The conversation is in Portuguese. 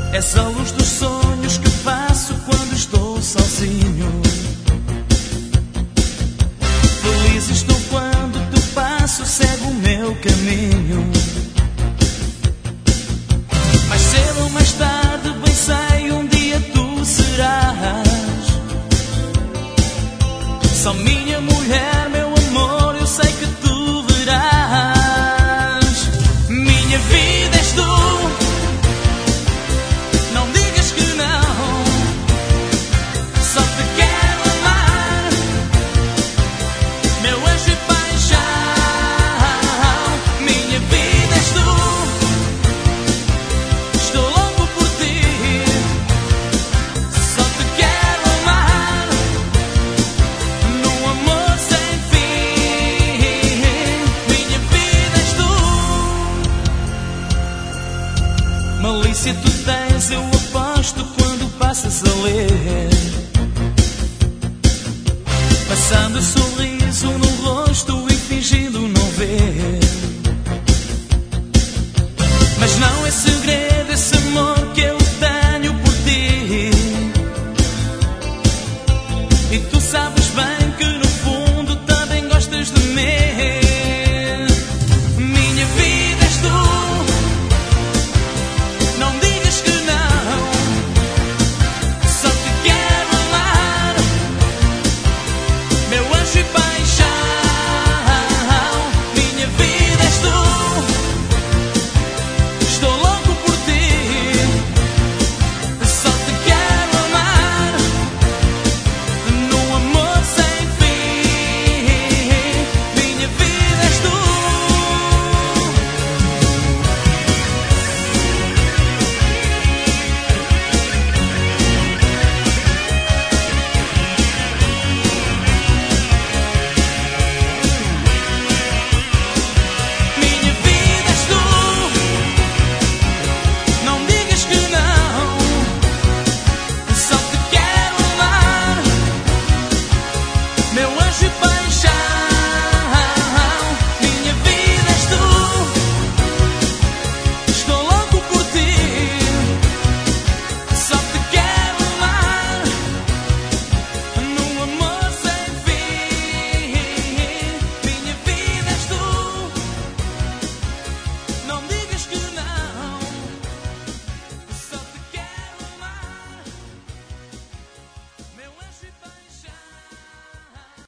És a luz dos sonhos que faço quando estou sozinho. Feliz estou quando te passo, cego o meu caminho. Mais cedo ou mais tarde, bem sei, um dia tu serás só minha mulher, meu amor, eu sei que tu verás. Minha vida és tu, não digas que não, só te quero amar, meu anjo e paixão. Minha vida és tu, estou louco por ti, só te quero amar, num amor sem fim. Minha vida és tu. Malícia tu tens, eu aposto, quando passas a ler, passando sorriso no rosto e fingindo não ver. Mas não é segredo,